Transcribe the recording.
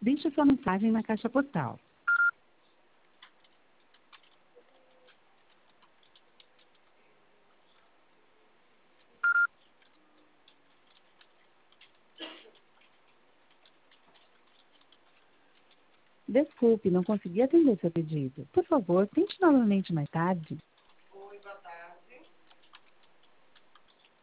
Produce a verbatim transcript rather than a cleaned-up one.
Deixe sua mensagem na caixa postal. Desculpe, não consegui atender seu pedido. Por favor, tente novamente mais tarde.